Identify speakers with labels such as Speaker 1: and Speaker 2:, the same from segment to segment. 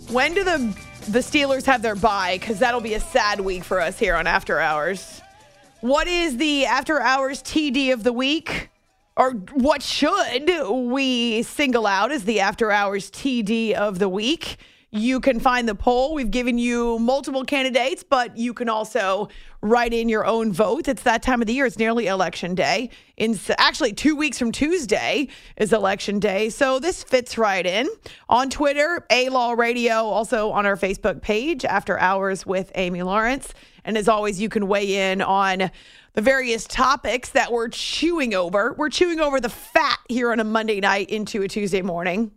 Speaker 1: When do the Steelers have their bye? Because that'll be a sad week for us here on After Hours. What is the After Hours TD of the week? Or what should we single out as the After Hours TD of the week? You can find the poll. We've given you multiple candidates, but you can also write in your own vote. It's that time of the year. It's nearly Election Day. Actually, 2 weeks from Tuesday is Election Day. So this fits right in. On Twitter, A-Law Radio, also on our Facebook page, After Hours with Amy Lawrence. And as always, you can weigh in on the various topics that we're chewing over. We're chewing over the fat here on a Monday night into a Tuesday morning.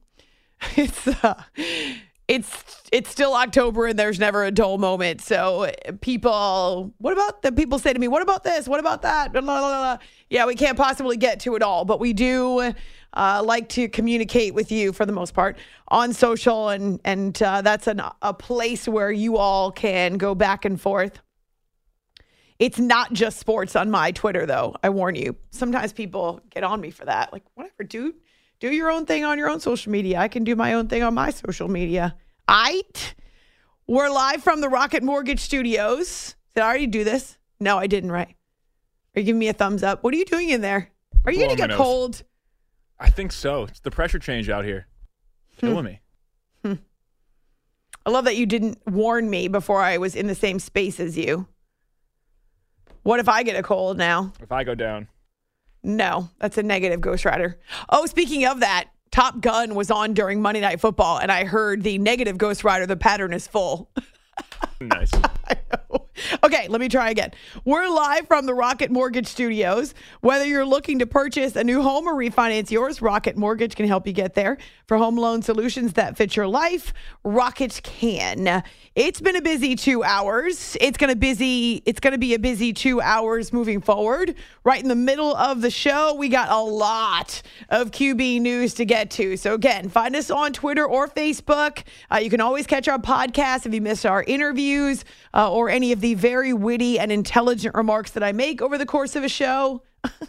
Speaker 1: It's still October and there's never a dull moment. So people say to me, what about this? What about that? Blah, blah, blah. Yeah, we can't possibly get to it all, but we do like to communicate with you for the most part on social. And that's a place where you all can go back and forth. It's not just sports on my Twitter, though. I warn you. Sometimes people get on me for that. Like, whatever, dude. Do your own thing on your own social media. I can do my own thing on my social media. We're live from the Rocket Mortgage Studios. Did I already do this? No, I didn't, right? Are you giving me a thumbs up? What are you doing in there? Are you going to get cold?
Speaker 2: I think so. It's the pressure change out here. Killing me.
Speaker 1: I love that you didn't warn me before I was in the same space as you. What if I get a cold now?
Speaker 2: If I go down.
Speaker 1: No, that's a negative, Ghost Rider. Oh, speaking of that, Top Gun was on during Monday Night Football, and I heard the negative Ghost Rider, the pattern is full.
Speaker 2: Nice.
Speaker 1: I know. Okay, let me try again. We're live from the Rocket Mortgage Studios. Whether you're looking to purchase a new home or refinance yours, Rocket Mortgage can help you get there. For home loan solutions that fit your life, Rocket can. It's been a busy 2 hours. It's going to be a busy 2 hours moving forward. Right in the middle of the show, we got a lot of QB news to get to. So again, find us on Twitter or Facebook. You can always catch our podcast if you missed our interviews or any of the very witty and intelligent remarks that I make over the course of a show.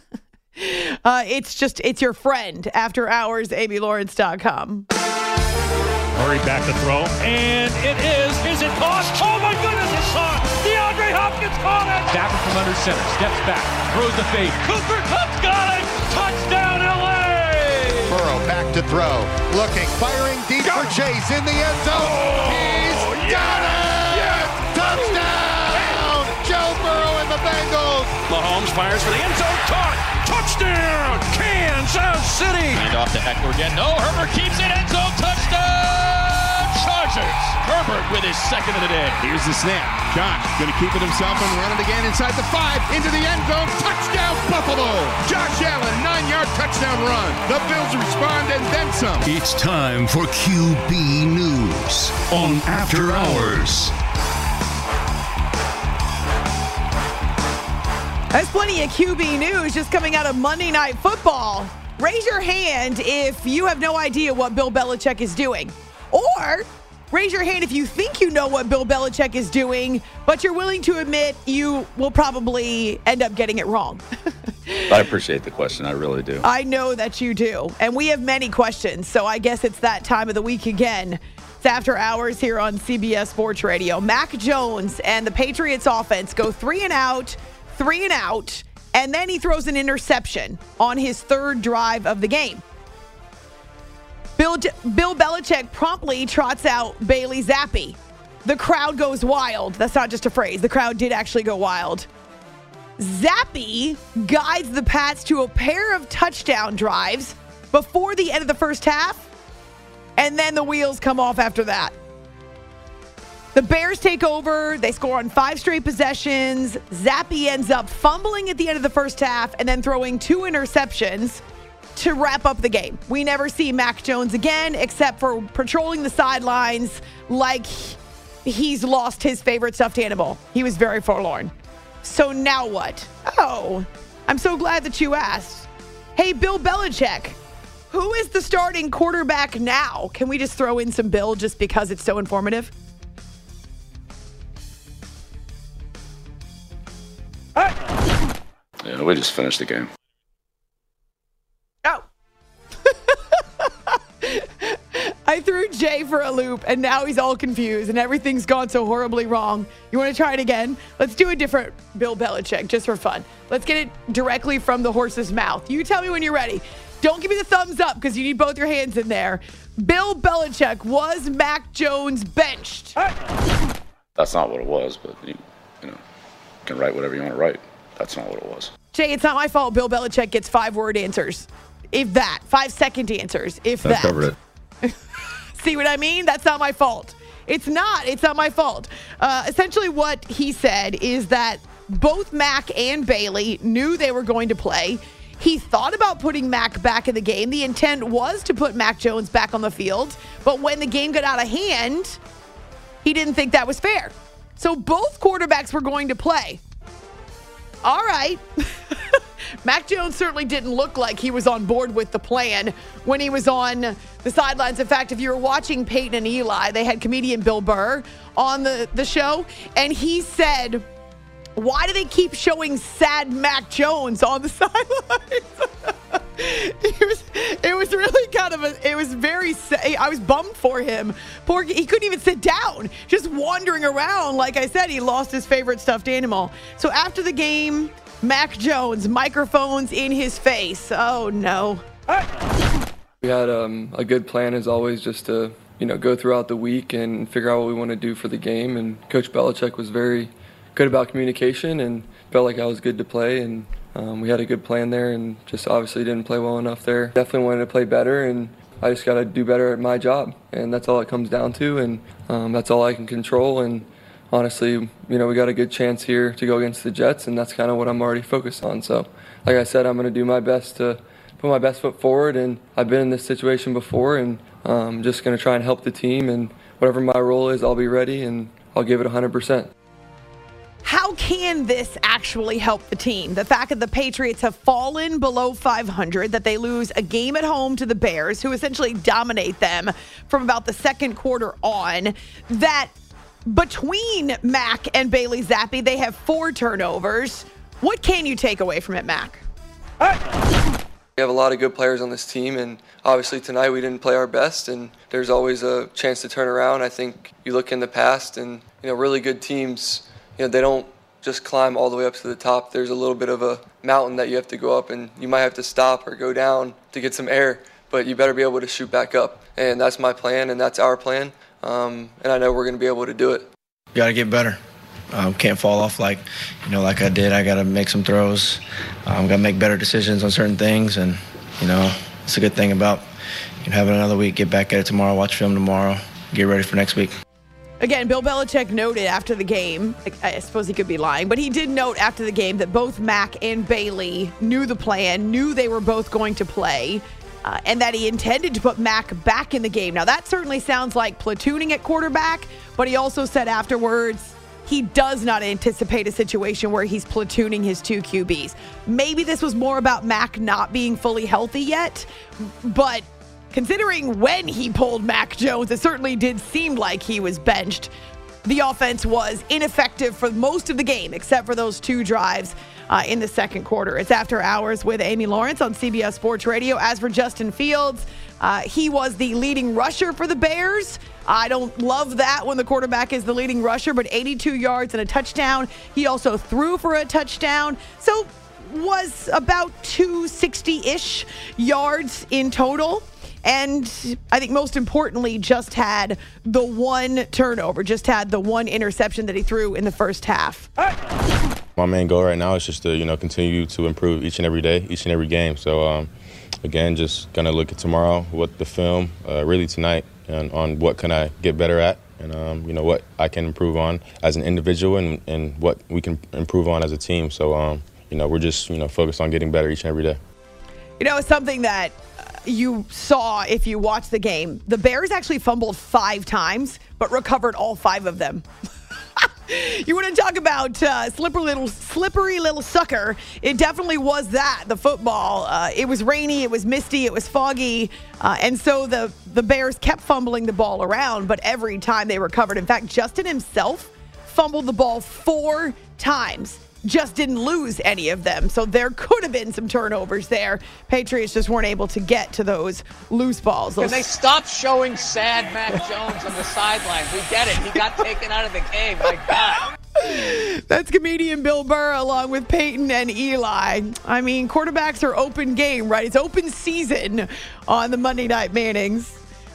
Speaker 1: It's your friend, After Hours, AmyLawrence.com.
Speaker 3: Murray back to throw, and it is it caught? Oh my goodness, it's caught! DeAndre Hopkins caught it!
Speaker 4: Stafford from under center, steps back, throws the fade.
Speaker 3: Cooper Kupp's got it! Touchdown, LA!
Speaker 5: Burrow back to throw, looking, firing deep for Chase in the end zone. He's got it! Yes! Touchdown! Joe Burrow and the Bengals.
Speaker 3: Mahomes fires for the end zone, caught! Touchdown! Kansas City!
Speaker 4: And off to Eckler again. No, Herbert keeps it, end zone, touchdown! Chargers! Herbert with his second of the day.
Speaker 6: Here's the snap. Josh going to keep it himself and run it again inside the 5, into the end zone. Touchdown, Buffalo! Josh Allen, 9-yard touchdown run. The Bills respond and then some.
Speaker 7: It's time for QB News on After Hours.
Speaker 1: There's plenty of QB news just coming out of Monday Night Football. Raise your hand if you have no idea what Bill Belichick is doing. Or raise your hand if you think you know what Bill Belichick is doing, but you're willing to admit you will probably end up getting it wrong.
Speaker 8: I appreciate the question. I really do.
Speaker 1: I know that you do. And we have many questions, so I guess it's that time of the week again. It's After Hours here on CBS Sports Radio. Mac Jones and the Patriots offense go 3 and out, and then he throws an interception on his third drive of the game. Bill Belichick promptly trots out Bailey Zappi. The crowd goes wild. That's not just a phrase. The crowd did actually go wild. Zappi guides the Pats to a pair of touchdown drives before the end of the first half, and then the wheels come off after that. The Bears take over. They score on 5 straight possessions. Zappi ends up fumbling at the end of the first half and then throwing 2 interceptions to wrap up the game. We never see Mac Jones again except for patrolling the sidelines like he's lost his favorite stuffed animal. He was very forlorn. So now what? Oh, I'm so glad that you asked. Hey, Bill Belichick, who is the starting quarterback now? Can we just throw in some Bill just because it's so informative?
Speaker 8: Yeah, we just finished the game.
Speaker 1: Oh. I threw Jay for a loop, and now he's all confused, and everything's gone so horribly wrong. You want to try it again? Let's do a different Bill Belichick, just for fun. Let's get it directly from the horse's mouth. You tell me when you're ready. Don't give me the thumbs up, because you need both your hands in there. Bill Belichick, was Mac Jones benched?
Speaker 8: That's not what it was, but you can write whatever you want to write. That's not what it was.
Speaker 1: Jay, it's not my fault Bill Belichick gets 5-word answers. If that. 5-second answers. If that.
Speaker 8: Covered it.
Speaker 1: See what I mean? That's not my fault. It's not my fault. Essentially what he said is that both Mac and Bailey knew they were going to play. He thought about putting Mac back in the game. The intent was to put Mac Jones back on the field. But when the game got out of hand, he didn't think that was fair. So both quarterbacks were going to play. All right. Mac Jones certainly didn't look like he was on board with the plan when he was on the sidelines. In fact, if you were watching Peyton and Eli, they had comedian Bill Burr on the show, and he said, why do they keep showing sad Mac Jones on the sidelines? It was really kind of it was very, I was bummed for him. He couldn't even sit down, just wandering around. Like I said, he lost his favorite stuffed animal. So after the game, Mac Jones, microphones in his face. Oh, no.
Speaker 9: We had a good plan as always, just to, go throughout the week and figure out what we want to do for the game. And Coach Belichick was very good about communication and felt like I was good to play. And we had a good plan there and just obviously didn't play well enough there. Definitely wanted to play better, and I just got to do better at my job. And that's all it comes down to, and that's all I can control. And honestly, we got a good chance here to go against the Jets, and that's kind of what I'm already focused on. So, like I said, I'm going to do my best to put my best foot forward, and I've been in this situation before, and I'm just going to try and help the team, and whatever my role is, I'll be ready, and I'll give it 100%.
Speaker 1: How can this actually help the team? The fact that the Patriots have fallen below 500, that they lose a game at home to the Bears, who essentially dominate them from about the second quarter on, that between Mac and Bailey Zappi, they have 4 turnovers. What can you take away from it, Mac?
Speaker 9: We have a lot of good players on this team, and obviously tonight we didn't play our best, and there's always a chance to turn around. I think you look in the past, and really good teams, they don't just climb all the way up to the top. There's a little bit of a mountain that you have to go up, and you might have to stop or go down to get some air, but you better be able to shoot back up. And that's my plan, and that's our plan, and I know we're going to be able to do it.
Speaker 10: Got to get better. Can't fall off like I did. I got to make some throws. Got to make better decisions on certain things, and it's a good thing about having another week. Get back at it tomorrow. Watch film tomorrow. Get ready for next week.
Speaker 1: Again, Bill Belichick noted after the game, I suppose he could be lying, but he did note after the game that both Mac and Bailey knew the plan, knew they were both going to play, and that he intended to put Mac back in the game. Now, that certainly sounds like platooning at quarterback, but he also said afterwards he does not anticipate a situation where he's platooning his 2 QBs. Maybe this was more about Mac not being fully healthy yet, but considering when he pulled Mac Jones, it certainly did seem like he was benched. The offense was ineffective for most of the game, except for those 2 drives in the second quarter. It's After Hours with Amy Lawrence on CBS Sports Radio. As for Justin Fields, he was the leading rusher for the Bears. I don't love that when the quarterback is the leading rusher, but 82 yards and a touchdown. He also threw for a touchdown. So was about 260-ish yards in total. And I think most importantly, just had the 1 turnover, just had the 1 interception that he threw in the first half.
Speaker 11: My main goal right now is just to, continue to improve each and every day, each and every game. So, again, just going to look at tomorrow, what the film, really tonight, and on what can I get better at and, what I can improve on as an individual and what we can improve on as a team. So, we're just, focused on getting better each and every day.
Speaker 1: Something that you saw if you watched the game, the Bears actually fumbled 5 times, but recovered all 5 of them. You want to talk about slippery little sucker? It definitely was that, the football. It was rainy, it was misty, it was foggy, and so the Bears kept fumbling the ball around, but every time they recovered. In fact, Justin himself fumbled the ball 4 times. just didn't lose any of them. So there could have been some turnovers there. Patriots just weren't able to get to those loose balls.
Speaker 12: Can they stop showing sad Mac Jones on the sideline? We get it. He got taken out of the game. My God.
Speaker 1: That's comedian Bill Burr along with Peyton and Eli. I mean, quarterbacks are open game, right? It's open season on the Monday Night Mannings.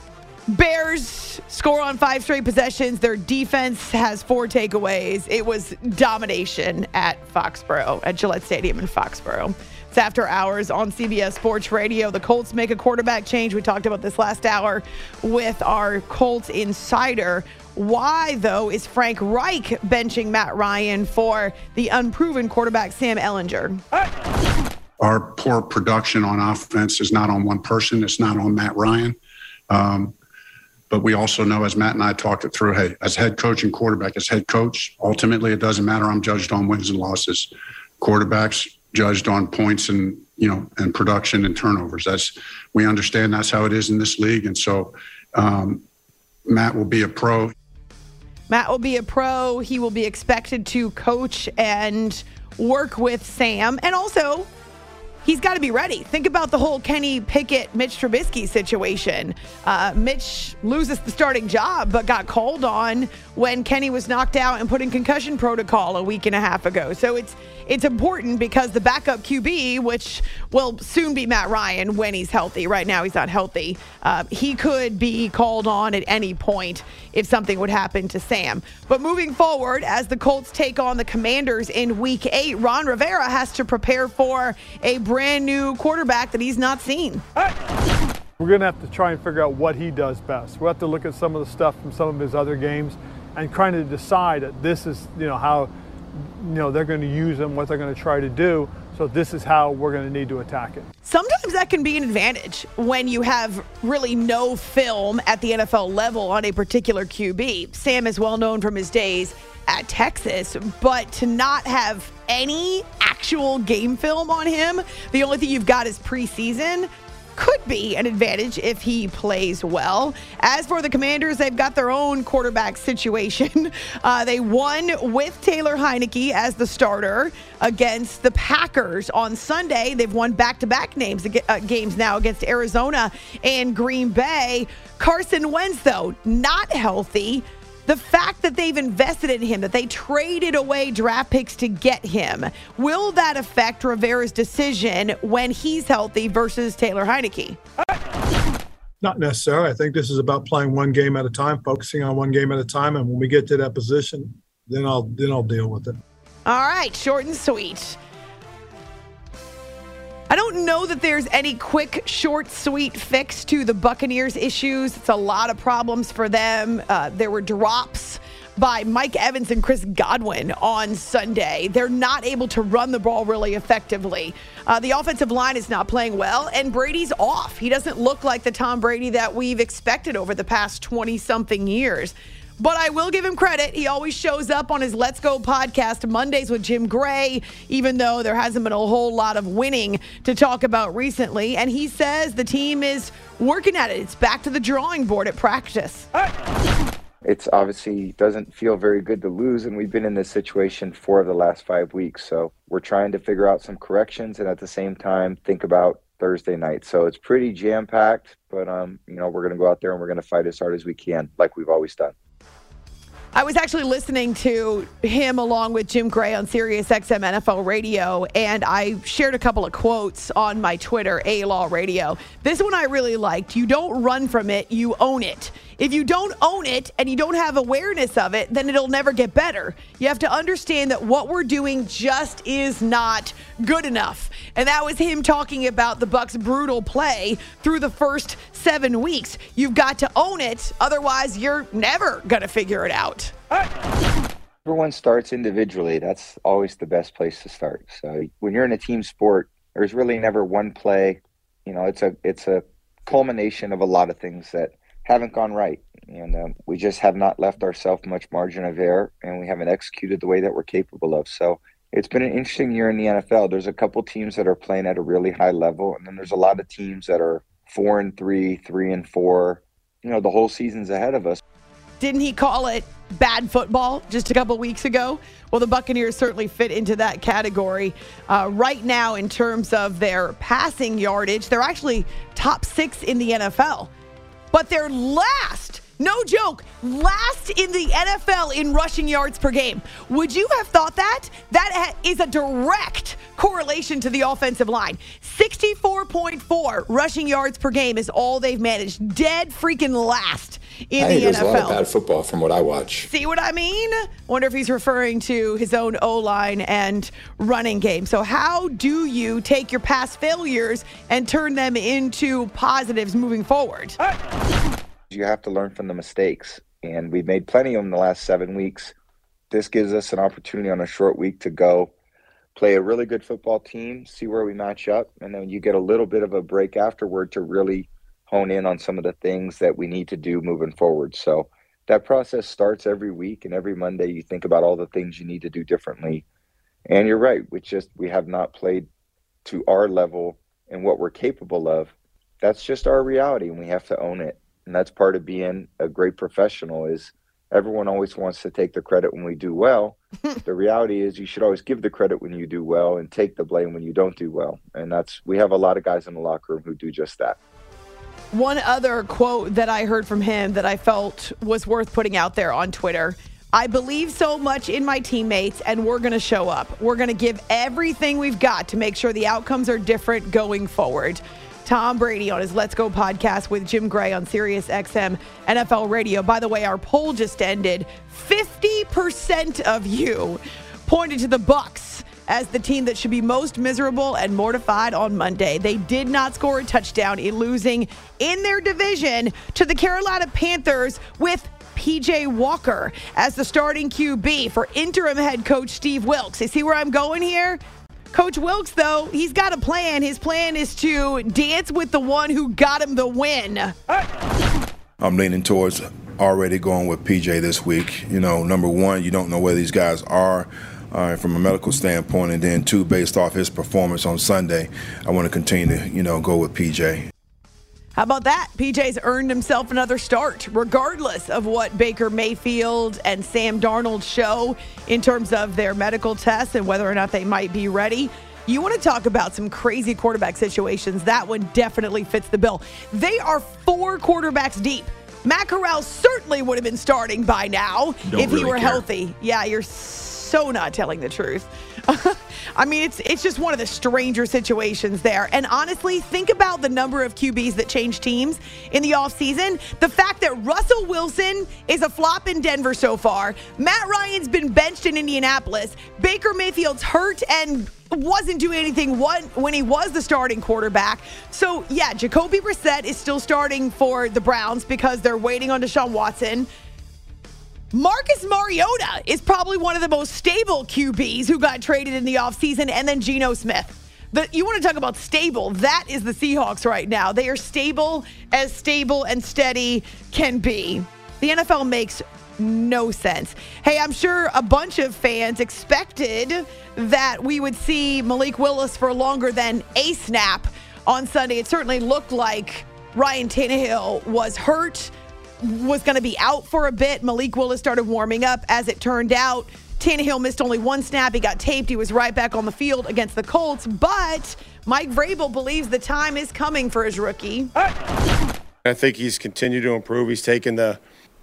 Speaker 1: Bears score on 5 straight possessions. Their defense has 4 takeaways. It was domination at Foxborough, at Gillette Stadium in Foxborough. It's After Hours on CBS Sports Radio. The Colts make a quarterback change. We talked about this last hour with our Colts insider. Why, though, is Frank Reich benching Matt Ryan for the unproven quarterback Sam Ehlinger?
Speaker 13: Our poor production on offense is not on one person. It's not on Matt Ryan. But we also know, as Matt and I talked it through, hey, as head coach and quarterback, as head coach, ultimately it doesn't matter. I'm judged on wins and losses. Quarterbacks judged on points and, and production and turnovers. We understand that's how it is in this league. And so Matt will be a pro.
Speaker 1: Matt will be a pro. He will be expected to coach and work with Sam. And also, he's got to be ready. Think about the whole Kenny Pickett, Mitch Trubisky situation. Mitch loses the starting job, but got called on when Kenny was knocked out and put in concussion protocol a week and a half ago. So it's important because the backup QB, which will soon be Matt Ryan when he's healthy. Right now, he's not healthy. He could be called on at any point if something would happen to Sam. But moving forward, as the Colts take on the Commanders in Week 8, Ron Rivera has to prepare for a brand new quarterback that he's not seen.
Speaker 14: We're going to have to try and figure out what he does best. We'll have to look at some of the stuff from some of his other games and trying to decide that this is, how, they're going to use him, what they're going to try to do. So this is how we're going to need to attack it.
Speaker 1: Sometimes that can be an advantage when you have really no film at the NFL level on a particular QB. Sam is well known from his days at Texas, but to not have any actual game film on him, the only thing you've got is preseason, could be an advantage if he plays well. As for the Commanders, they've got their own quarterback situation. They won with Taylor Heineke as the starter against the Packers on Sunday. They've won back-to-back games now against Arizona and Green Bay. Carson Wentz, though, not healthy. The fact that they've invested in him, that they traded away draft picks to get him, will that affect Rivera's decision when he's healthy versus Taylor Heineke?
Speaker 15: Not necessarily. I think this is about playing one game at a time, focusing on one game at a time. And when we get to that position, then I'll deal with it.
Speaker 1: All right, short and sweet. I don't know that there's any quick, short, sweet fix to the Buccaneers' issues. It's a lot of problems for them. There were drops by Mike Evans and Chris Godwin on Sunday. They're not able to run the ball really effectively. The offensive line is not playing well, and Brady's off. He doesn't look like the Tom Brady that we've expected over the past 20-something years. But I will give him credit. He always shows up on his Let's Go podcast Mondays with Jim Gray, even though there hasn't been a whole lot of winning to talk about recently. And he says the team is working at it. It's back to the drawing board at practice.
Speaker 16: It's obviously doesn't feel very good to lose, and we've been in this situation 4 of the last 5 weeks. So we're trying to figure out some corrections and at the same time think about Thursday night. So it's pretty jam-packed, but we're going to go out there and we're going to fight as hard as we can, like we've always done.
Speaker 1: I was actually listening to him along with Jim Gray on Sirius XM NFL Radio, and I shared a couple of quotes on my Twitter, A-Law Radio. This one I really liked. You don't run from it, you own it. If you don't own it and you don't have awareness of it, then it'll never get better. You have to understand that what we're doing just is not good enough. And that was him talking about the Bucs' brutal play through the first 7 weeks. You've got to own it, otherwise you're never going to figure it out.
Speaker 16: Everyone starts individually. That's always the best place to start. So when you're in a team sport, there's really never one play. It's a culmination of a lot of things that haven't gone right. And we just have not left ourselves much margin of error, and we haven't executed the way that we're capable of. So it's been an interesting year in the NFL. There's a couple teams that are playing at a really high level, and then there's a lot of teams that are 4-3, 3-4. The whole season's ahead of us.
Speaker 1: Didn't he call it bad football just a couple weeks ago? Well, the Buccaneers certainly fit into that category. Right now, in terms of their passing yardage, they're actually top 6 in the NFL. But they're last, no joke, last in the NFL in rushing yards per game. Would you have thought that? That is a direct correlation to the offensive line. 64.4 rushing yards per game is all they've managed. Dead freaking last in the NFL.
Speaker 17: There's a lot of bad football from what I watch.
Speaker 1: See what I mean? Wonder if he's referring to his own O-line and running game. So how do you take your past failures and turn them into positives moving forward?
Speaker 16: You have to learn from the mistakes, and we've made plenty of them in the last 7 weeks. This gives us an opportunity on a short week to go play a really good football team, see where we match up, and then you get a little bit of a break afterward to really hone in on some of the things that we need to do moving forward. So that process starts every week, and every Monday you think about all the things you need to do differently. And you're right, we have not played to our level and what we're capable of. That's just our reality, and we have to own it. And that's part of being a great professional is everyone always wants to take the credit when we do well. The reality is you should always give the credit when you do well and take the blame when you don't do well. And we have a lot of guys in the locker room who do just that.
Speaker 1: One other quote that I heard from him that I felt was worth putting out there on Twitter. I believe so much in my teammates, and we're going to show up. We're going to give everything we've got to make sure the outcomes are different going forward. Tom Brady on his Let's Go podcast with Jim Gray on Sirius XM NFL Radio. By the way, our poll just ended. 50% of you pointed to the Bucs as the team that should be most miserable and mortified on Monday. They did not score a touchdown in losing in their division to the Carolina Panthers with PJ Walker as the starting QB for interim head coach Steve Wilks. You see where I'm going here? Coach Wilks, though, he's got a plan. His plan is to dance with the one who got him the win.
Speaker 18: I'm leaning towards already going with PJ this week. You know, number one, you don't know where these guys are from a medical standpoint, and then two, based off his performance on Sunday, I want to continue to, go with PJ.
Speaker 1: How about that? PJ's earned himself another start, regardless of what Baker Mayfield and Sam Darnold show in terms of their medical tests and whether or not they might be ready. You want to talk about some crazy quarterback situations. That one definitely fits the bill. They are 4 quarterbacks deep. Matt Corral certainly would have been starting by now if he were healthy. Yeah, you're so not telling the truth. I mean, it's just one of the stranger situations there. And honestly, think about the number of QBs that change teams in the offseason. The fact that Russell Wilson is a flop in Denver so far. Matt Ryan's been benched in Indianapolis. Baker Mayfield's hurt and wasn't doing anything when he was the starting quarterback. So, yeah, Jacoby Brissett is still starting for the Browns because they're waiting on Deshaun Watson. Marcus Mariota is probably one of the most stable QBs who got traded in the offseason, and then Geno Smith. You want to talk about stable, that is the Seahawks right now. They are stable and steady can be. The NFL makes no sense. Hey, I'm sure a bunch of fans expected that we would see Malik Willis for longer than a snap on Sunday. It certainly looked like Ryan Tannehill was hurt, was going to be out for a bit. Malik Willis started warming up. As it turned out, Tannehill missed only 1 snap. He got taped. He was right back on the field against the Colts. But Mike Vrabel believes the time is coming for his rookie.
Speaker 19: I think he's continued to improve. He's taken the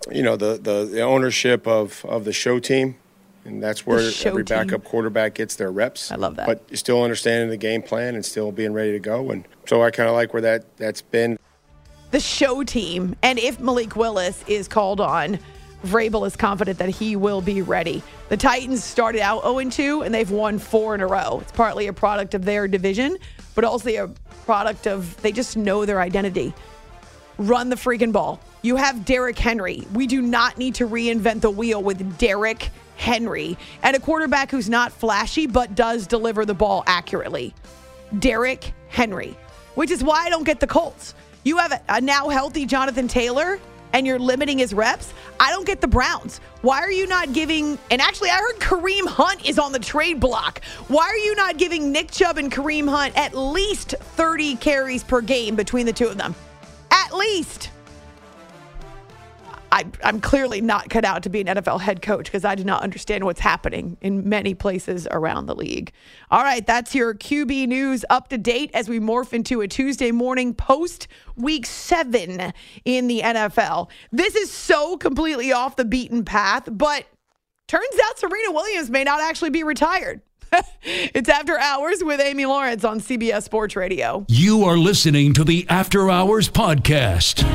Speaker 19: ownership of the show team, and that's where every backup quarterback gets their reps.
Speaker 1: I love that.
Speaker 19: But you're still understanding the game plan and still being ready to go. And so I kind of like where that's been.
Speaker 1: The show team, and if Malik Willis is called on, Vrabel is confident that he will be ready. The Titans started out 0-2, and they've won 4 in a row. It's partly a product of their division, but also a product of they just know their identity. Run the freaking ball. You have Derrick Henry. We do not need to reinvent the wheel with Derrick Henry and a quarterback who's not flashy but does deliver the ball accurately. Derrick Henry, which is why I don't get the Colts. You have a now healthy Jonathan Taylor, and you're limiting his reps. I don't get the Browns. Why are you not giving, and actually I heard Kareem Hunt is on the trade block. Why are you not giving Nick Chubb and Kareem Hunt at least 30 carries per game between the two of them? At least. I'm clearly not cut out to be an NFL head coach because I do not understand what's happening in many places around the league. All right, that's your QB news up to date as we morph into a Tuesday morning post week 7 in the NFL. This is so completely off the beaten path, but turns out Serena Williams may not actually be retired. It's After Hours with Amy Lawrence on CBS Sports Radio.
Speaker 7: You are listening to the After Hours podcast.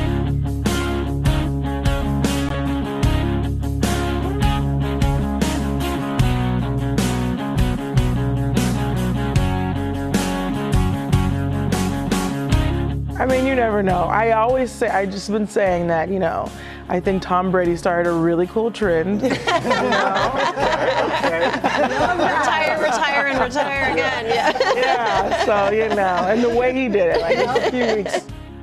Speaker 20: I mean, you never know. I always say, I just been saying that, I think Tom Brady started a really cool trend.
Speaker 21: Retire again.
Speaker 20: Yeah, so, and the way he did it, like a few weeks.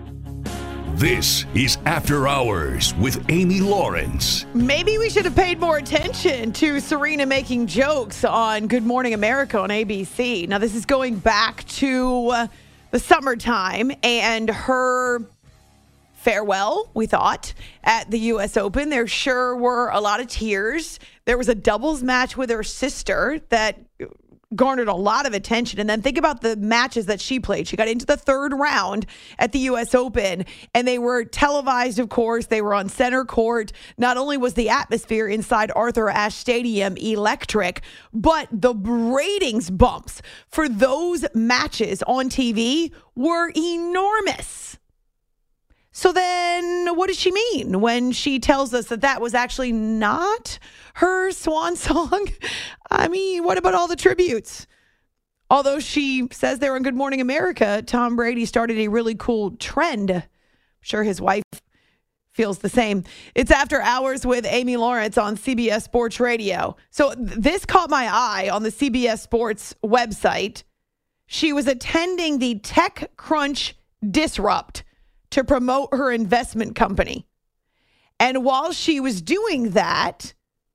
Speaker 7: This is After Hours with Amy Lawrence.
Speaker 1: Maybe we should have paid more attention to Serena making jokes on Good Morning America on ABC. Now, this is going back to the summertime and her farewell, we thought, at the U.S. Open. There sure were a lot of tears. There was a doubles match with her sister that garnered a lot of attention. And then think about the matches that she played. She got into the third round at the U.S. Open, and they were televised, of course. They were on center court. Not only was the atmosphere inside Arthur Ashe Stadium electric, but the ratings bumps for those matches on TV were enormous. So then what does she mean when she tells us that that was actually not her swan song? I mean, what about all the tributes? Although she says they're on Good Morning America, Tom Brady started a really cool trend. I'm sure his wife feels the same. It's After Hours with Amy Lawrence on CBS Sports Radio. So this caught my eye on the CBS Sports website. She was attending the TechCrunch Disrupt to promote her investment company. And while she was doing that,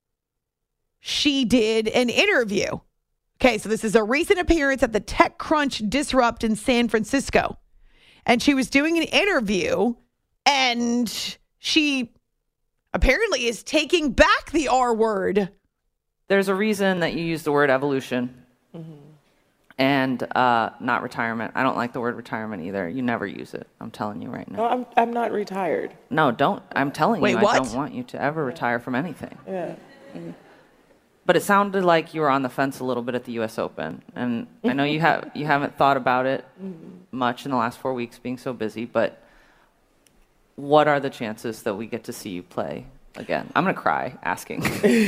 Speaker 1: she did an interview. Okay, so this is a recent appearance at the TechCrunch Disrupt in San Francisco. And she was doing an interview, and she apparently is taking back the R word.
Speaker 22: There's a reason that you use the word evolution. Mm-hmm. And not retirement. I don't like the word retirement either. You never use it. I'm telling you right now.
Speaker 20: No, I'm not retired.
Speaker 22: No, don't. I'm telling you,
Speaker 1: what?
Speaker 22: I don't want you to ever retire from anything.
Speaker 20: Yeah. Mm-hmm.
Speaker 22: But it sounded like you were on the fence a little bit at the U.S. Open, and I know you haven't thought about it much in the last 4 weeks, being so busy. But what are the chances that we get to see you play again? I'm gonna cry asking.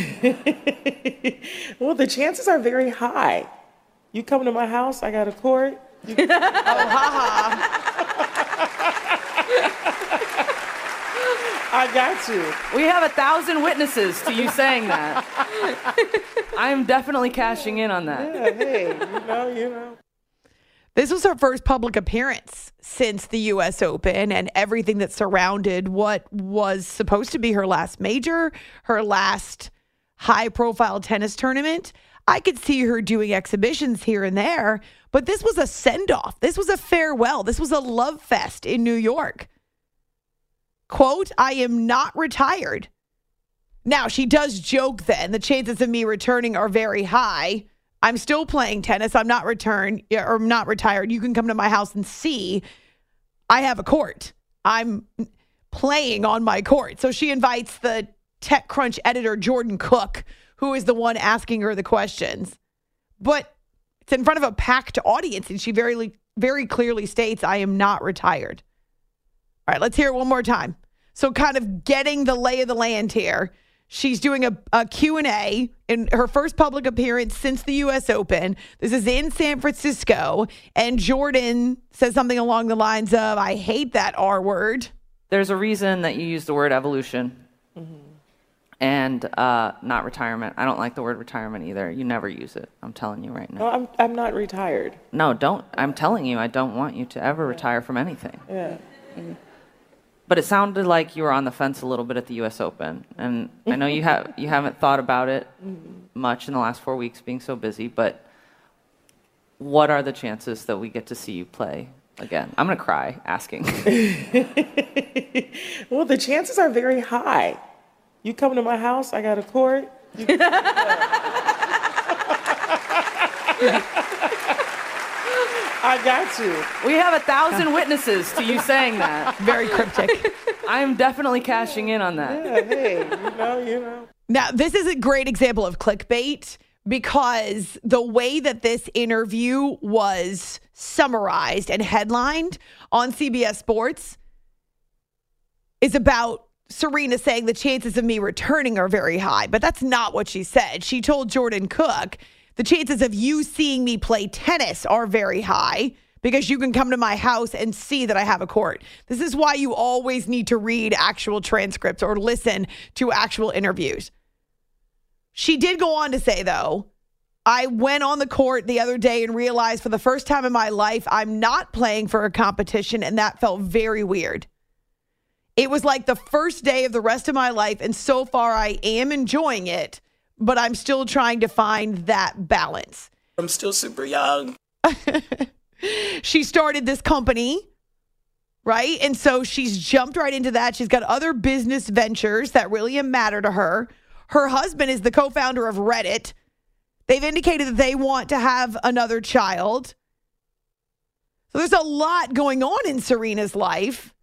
Speaker 20: Well, the chances are very high. You come to my house, I got a court. I got you.
Speaker 22: We have 1,000 witnesses to you saying that. I'm definitely cashing in on that.
Speaker 20: Yeah, hey, you know.
Speaker 1: This was her first public appearance since the U.S. Open and everything that surrounded what was supposed to be her last major, her last high-profile tennis tournament. I could see her doing exhibitions here and there, but this was a send-off. This was a farewell. This was a love fest in New York. Quote, I am not retired. Now, she does joke then. The chances of me returning are very high. I'm still playing tennis. I'm not retired. You can come to my house and see. I have a court. I'm playing on my court. So she invites the TechCrunch editor, Jordan Cook, who is the one asking her the questions. But it's in front of a packed audience, and she very, very clearly states, I am not retired. All right, let's hear it one more time. So kind of getting the lay of the land here. She's doing a Q&A in her first public appearance since the U.S. Open. This is in San Francisco. And Jordan says something along the lines of, I hate that R word.
Speaker 22: There's a reason that you use the word evolution. Mm-hmm. And not retirement. I don't like the word retirement either. You never use it. I'm telling you right now.
Speaker 20: No, I'm not retired.
Speaker 22: No, don't. I'm telling you, I don't want you to ever retire from anything.
Speaker 20: Yeah. Mm-hmm.
Speaker 22: But it sounded like you were on the fence a little bit at the U.S. Open, and I know you haven't thought about it much in the last 4 weeks, being so busy. But what are the chances that we get to see you play again? I'm gonna cry asking.
Speaker 20: Well, the chances are very high. You come to my house, I got a court. I got you.
Speaker 22: We have 1,000 witnesses to you saying that.
Speaker 1: Very cryptic.
Speaker 22: I'm definitely cashing in on that.
Speaker 20: Yeah, hey, you know.
Speaker 1: Now, this is a great example of clickbait because the way that this interview was summarized and headlined on CBS Sports is about Serena saying the chances of me returning are very high. But that's not what she said. She told Jordan Cook, the chances of you seeing me play tennis are very high because you can come to my house and see that I have a court. This is why you always need to read actual transcripts or listen to actual interviews. She did go on to say, though, I went on the court the other day and realized for the first time in my life, I'm not playing for a competition, and that felt very weird. It was like the first day of the rest of my life, and so far I am enjoying it, but I'm still trying to find that balance.
Speaker 20: I'm still super young.
Speaker 1: She started this company, right? And so she's jumped right into that. She's got other business ventures that really matter to her. Her husband is the co-founder of Reddit. They've indicated that they want to have another child. So there's a lot going on in Serena's life.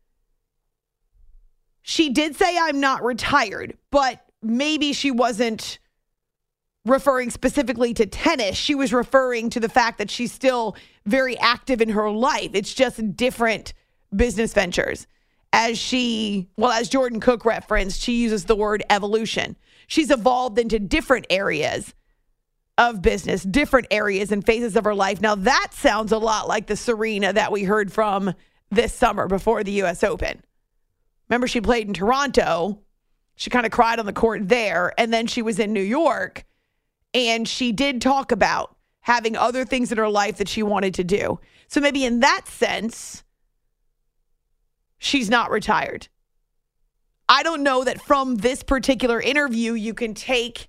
Speaker 1: She did say, I'm not retired, but maybe she wasn't referring specifically to tennis. She was referring to the fact that she's still very active in her life. It's just different business ventures. As Jordan Cook referenced, she uses the word evolution. She's evolved into different areas of business, different areas and phases of her life. Now, that sounds a lot like the Serena that we heard from this summer before the U.S. Open. Remember, she played in Toronto. She kind of cried on the court there, and then she was in New York, and she did talk about having other things in her life that she wanted to do. So maybe in that sense, she's not retired. I don't know that from this particular interview you can take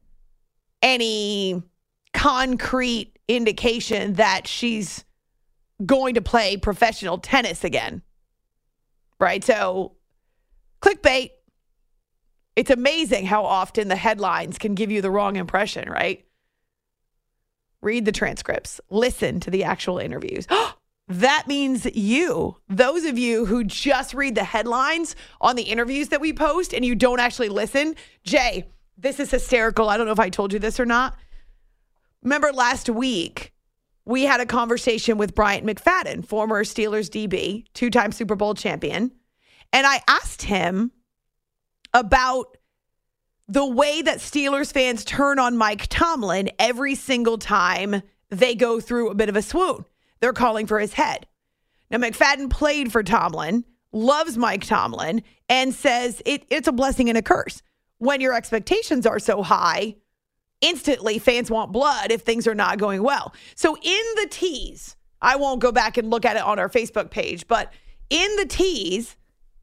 Speaker 1: any concrete indication that she's going to play professional tennis again. Right? So, clickbait. It's amazing how often the headlines can give you the wrong impression, right? Read the transcripts. Listen to the actual interviews. That means you, those of you who just read the headlines on the interviews that we post and you don't actually listen. Jay, this is hysterical. I don't know if I told you this or not. Remember last week, we had a conversation with Bryant McFadden, former Steelers DB, two-time Super Bowl champion. And I asked him about the way that Steelers fans turn on Mike Tomlin every single time they go through a bit of a swoon. They're calling for his head. Now, McFadden played for Tomlin, loves Mike Tomlin, and says it's a blessing and a curse. When your expectations are so high, instantly fans want blood if things are not going well. So in the tease, I won't go back and look at it on our Facebook page, but in the tease,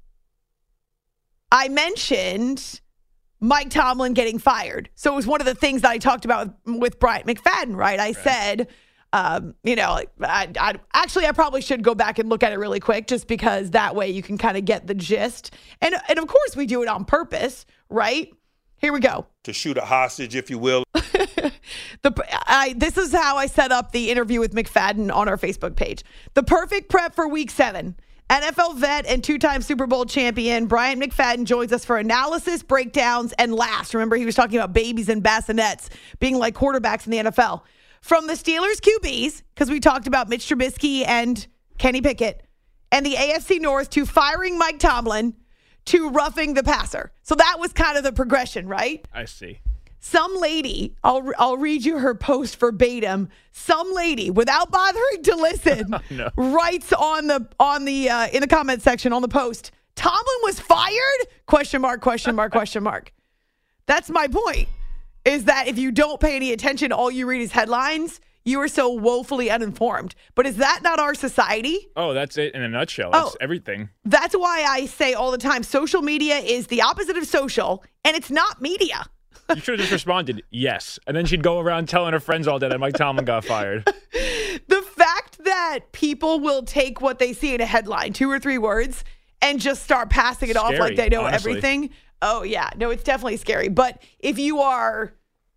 Speaker 1: I mentioned Mike Tomlin getting fired. So it was one of the things that I talked about with Bryant McFadden, right? I said, I probably should go back and look at it really quick just because that way you can kind of get the gist. And of course we do it on purpose, right? Here we go.
Speaker 2: To shoot a hostage, if you will.
Speaker 1: This is how I set up the interview with McFadden on our Facebook page. The perfect prep for Week 7. NFL vet and two-time Super Bowl champion Bryant McFadden joins us for analysis, breakdowns, and laughs. Remember, he was talking about babies and bassinets being like quarterbacks in the NFL. From the Steelers QBs, because we talked about Mitch Trubisky and Kenny Pickett, and the AFC North to firing Mike Tomlin to roughing the passer. So that was kind of the progression, right?
Speaker 3: I see.
Speaker 1: Some lady, I'll read you her post verbatim. Some lady, without bothering to listen, writes in the comment section on the post, Tomlin was fired? Question mark, question mark, question mark. That's my point, is that if you don't pay any attention, all you read is headlines, you are so woefully uninformed. But is that not our society?
Speaker 3: Oh, that's it in a nutshell. That's everything.
Speaker 1: That's why I say all the time, social media is the opposite of social, and it's not media.
Speaker 3: You should have just responded, yes. And then she'd go around telling her friends all day that Mike Tomlin got fired.
Speaker 1: The fact that people will take what they see in a headline, 2 or 3 words, and just start passing it off like they know everything, Oh, yeah. No, it's definitely scary. But if you are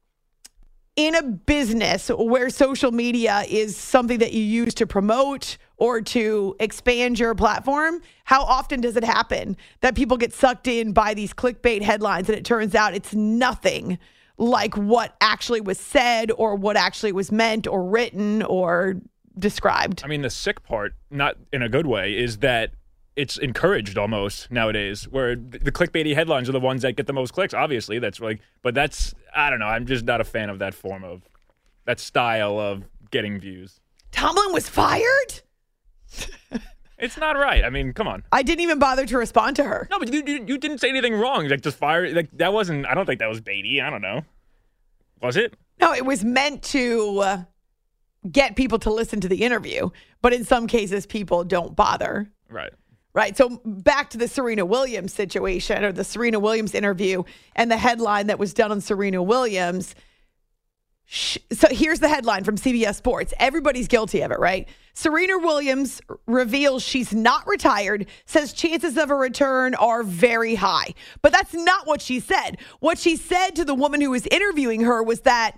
Speaker 1: in a business where social media is something that you use to promote or to expand your platform, how often does it happen that people get sucked in by these clickbait headlines and it turns out it's nothing like what actually was said or what actually was meant or written or described?
Speaker 5: I mean, the sick part, not in a good way, is that it's encouraged almost nowadays, where the clickbaity headlines are the ones that get the most clicks. Obviously, but that's, I don't know. I'm just not a fan of that that style of getting views.
Speaker 1: Tomlin was fired?
Speaker 5: It's not right. I mean, come on.
Speaker 1: I didn't even bother to respond to her.
Speaker 5: No, but you didn't say anything wrong. Like, just fire. Like, that wasn't, I don't think that was baity. I don't know. Was it?
Speaker 1: No, it was meant to get people to listen to the interview. But in some cases, people don't bother.
Speaker 5: Right.
Speaker 1: Right. So back to the Serena Williams situation or the Serena Williams interview and the headline that was done on Serena Williams. So here's the headline from CBS Sports. Everybody's guilty of it, right? Serena Williams reveals she's not retired, says chances of a return are very high. But that's not what she said. What she said to the woman who was interviewing her was that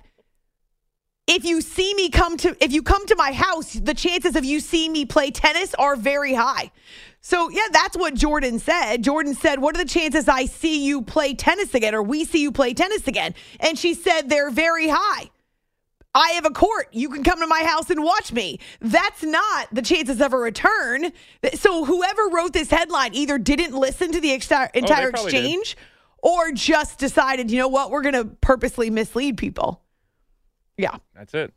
Speaker 1: if you come to my house, the chances of you seeing me play tennis are very high. So, yeah, that's what Jordan said. Jordan said, what are the chances I see you play tennis again or we see you play tennis again? And she said, they're very high. I have a court. You can come to my house and watch me. That's not the chances of a return. So whoever wrote this headline either didn't listen to the entire exchange or just decided, you know what, we're going to purposely mislead people. Yeah.
Speaker 5: That's it.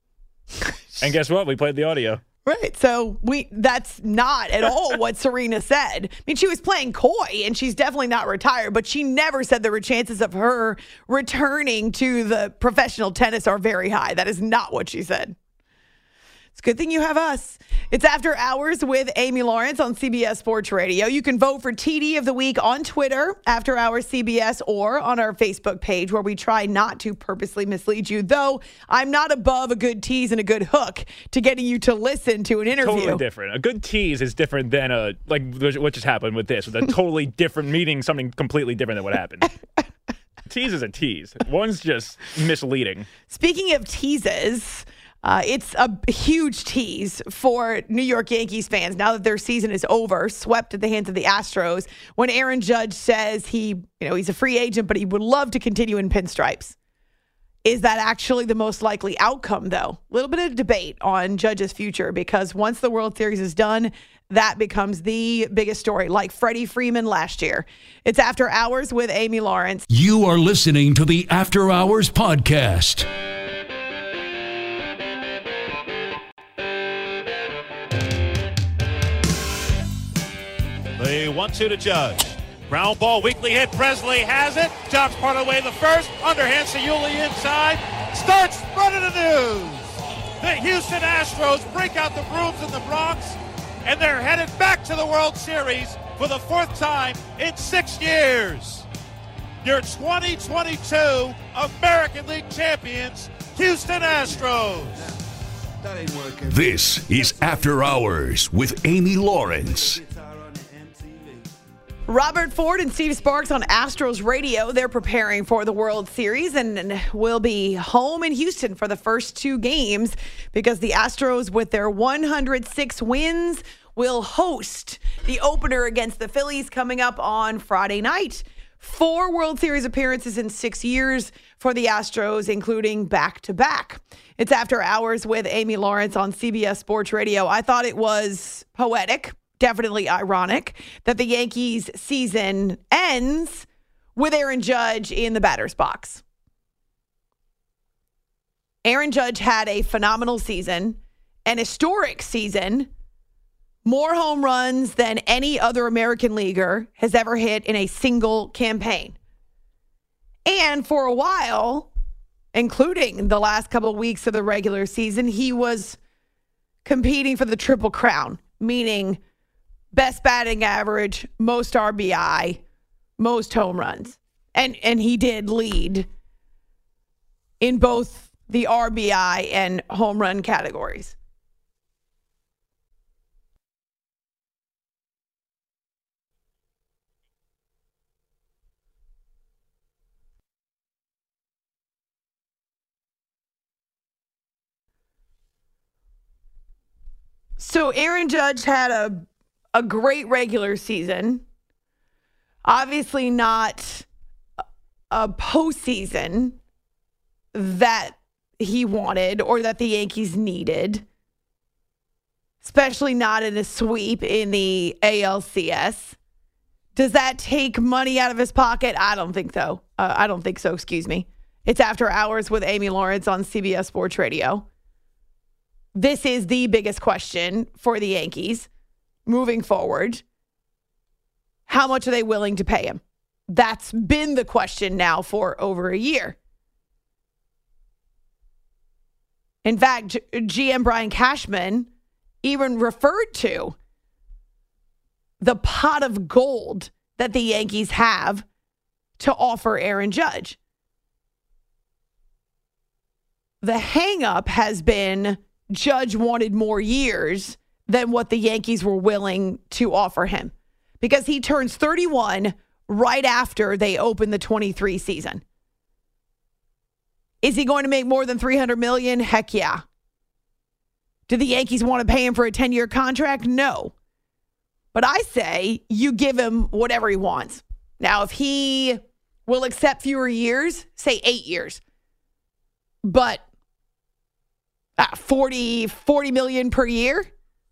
Speaker 5: And guess what? We played the audio.
Speaker 1: Right. So that's not at all what Serena said. I mean, she was playing coy and she's definitely not retired, but she never said there were chances of her returning to the professional tennis are very high. That is not what she said. It's a good thing you have us. It's After Hours with Amy Lawrence on CBS Sports Radio. You can vote for TD of the Week on Twitter, After Hours CBS, or on our Facebook page where we try not to purposely mislead you, though I'm not above a good tease and a good hook to getting you to listen to an interview.
Speaker 5: Totally different. A good tease is different than what just happened with this, with a totally different meaning, something completely different than what happened. Tease is a tease. One's just misleading.
Speaker 1: Speaking of teases, it's a huge tease for New York Yankees fans now that their season is over, swept at the hands of the Astros, when Aaron Judge says he's a free agent, but he would love to continue in pinstripes. Is that actually the most likely outcome, though? A little bit of debate on Judge's future, because once the World Series is done, that becomes the biggest story, like Freddie Freeman last year. It's After Hours with Amy Lawrence.
Speaker 7: You are listening to the After Hours podcast.
Speaker 3: The 1-2 to Judge. Ground ball, weakly hit. Presley has it. Jogs part of the way to the first. Underhand Sayuli inside. Starts running the news. The Houston Astros break out the brooms in the Bronx, and they're headed back to the World Series for the fourth time in 6 years. Your 2022 American League champions, Houston Astros.
Speaker 7: This is After Hours with Amy Lawrence.
Speaker 1: Robert Ford and Steve Sparks on Astros Radio. They're preparing for the World Series and will be home in Houston for the first 2 games because the Astros, with their 106 wins, will host the opener against the Phillies coming up on Friday night. 4 World Series appearances in 6 years for the Astros, including back-to-back. It's After Hours with Amy Lawrence on CBS Sports Radio. I thought it was poetic, definitely ironic, that the Yankees season ends with Aaron Judge in the batter's box. Aaron Judge had a phenomenal season, an historic season, more home runs than any other American leaguer has ever hit in a single campaign. And for a while, including the last couple of weeks of the regular season, he was competing for the Triple Crown, meaning best batting average, most RBI, most home runs. And he did lead in both the RBI and home run categories. So Aaron Judge had a great regular season. Obviously not a postseason that he wanted or that the Yankees needed. Especially not in a sweep in the ALCS. Does that take money out of his pocket? I don't think so. Excuse me. It's After Hours with Amy Lawrence on CBS Sports Radio. This is the biggest question for the Yankees moving forward. How much are they willing to pay him? That's been the question now for over a year. In fact, GM Brian Cashman even referred to the pot of gold that the Yankees have to offer Aaron Judge. The hang-up has been Judge wanted more years than what the Yankees were willing to offer him because he turns 31 right after they open the 23 season. Is he going to make more than $300 million? Heck yeah. Do the Yankees want to pay him for a 10-year contract? No. But I say you give him whatever he wants. Now, if he will accept fewer years, say 8 years, but $40 million per year,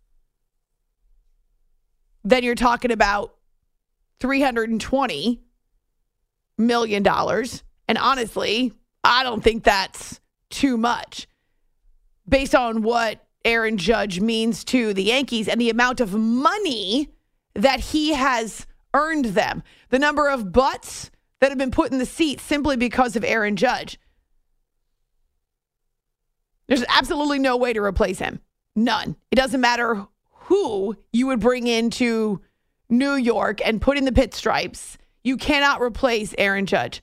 Speaker 1: then you're talking about $320 million. And honestly, I don't think that's too much based on what Aaron Judge means to the Yankees and the amount of money that he has earned them. The number of butts that have been put in the seat simply because of Aaron Judge. There's absolutely no way to replace him. None. It doesn't matter who you would bring into New York and put in the pinstripes. You cannot replace Aaron Judge.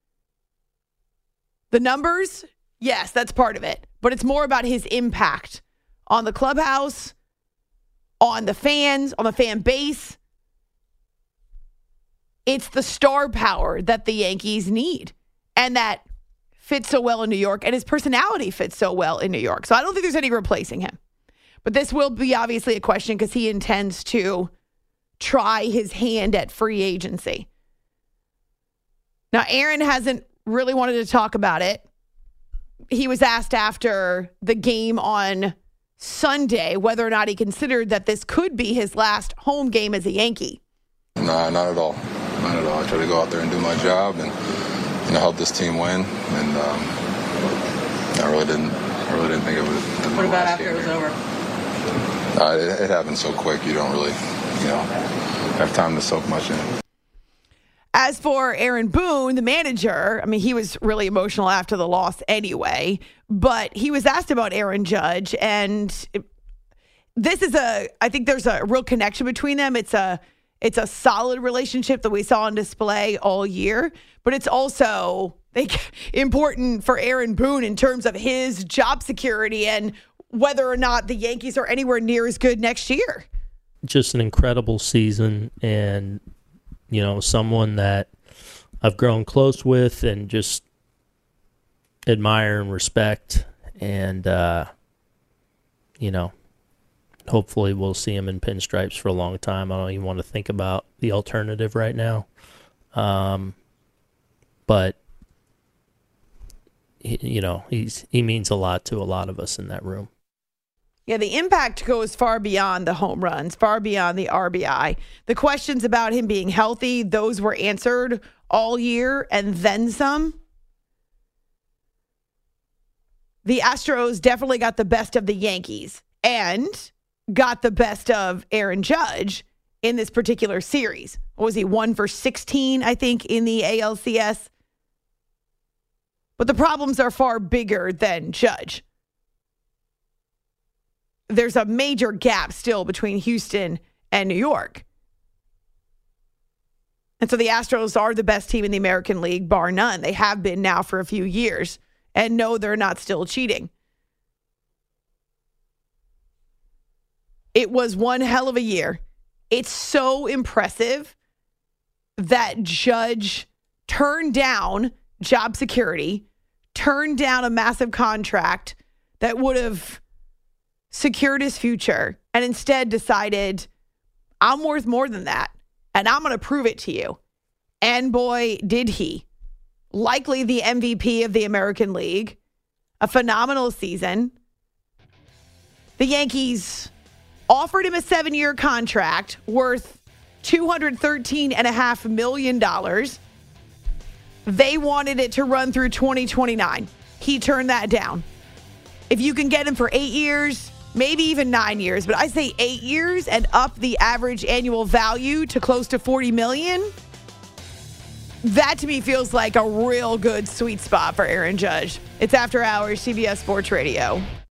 Speaker 1: The numbers, yes, that's part of it. But it's more about his impact on the clubhouse, on the fans, on the fan base. It's the star power that the Yankees need and that fits so well in New York, and his personality fits so well in New York. So I don't think there's any replacing him. But this will be obviously a question because he intends to try his hand at free agency. Now, Aaron hasn't really wanted to talk about it. He was asked after the game on Sunday whether or not he considered that this could be his last home game as a Yankee.
Speaker 17: Nah, not at all. Not at all. I try to go out there and do my job and help this team win. And I really didn't think it would.
Speaker 22: What about after it was over?
Speaker 17: It happened so quick. You don't really, have time to soak much in it.
Speaker 1: As for Aaron Boone, the manager, I mean, he was really emotional after the loss anyway, but he was asked about Aaron Judge, and I think there's a real connection between them. It's a solid relationship that we saw on display all year, but it's also important for Aaron Boone in terms of his job security and whether or not the Yankees are anywhere near as good next year.
Speaker 4: Just an incredible season, and someone that I've grown close with and just admire and respect. And, hopefully we'll see him in pinstripes for a long time. I don't even want to think about the alternative right now. But, he means a lot to a lot of us in that room.
Speaker 1: Yeah, the impact goes far beyond the home runs, far beyond the RBI. The questions about him being healthy, those were answered all year and then some. The Astros definitely got the best of the Yankees and got the best of Aaron Judge in this particular series. What was he, 1 for 16, I think, in the ALCS? But the problems are far bigger than Judge. There's a major gap still between Houston and New York. And so the Astros are the best team in the American League, bar none. They have been now for a few years. And no, they're not still cheating. It was one hell of a year. It's so impressive that Judge turned down job security, turned down a massive contract that would have secured his future and instead decided, I'm worth more than that, and I'm going to prove it to you. And boy, did he. Likely the MVP of the American League. A phenomenal season. The Yankees offered him a 7-year contract worth $213.5 million. They wanted it to run through 2029. He turned that down. If you can get him for 8 years, maybe even 9 years, but I say 8 years and up the average annual value to close to $40 million, that to me feels like a real good sweet spot for Aaron Judge. It's After Hours, CBS Sports Radio.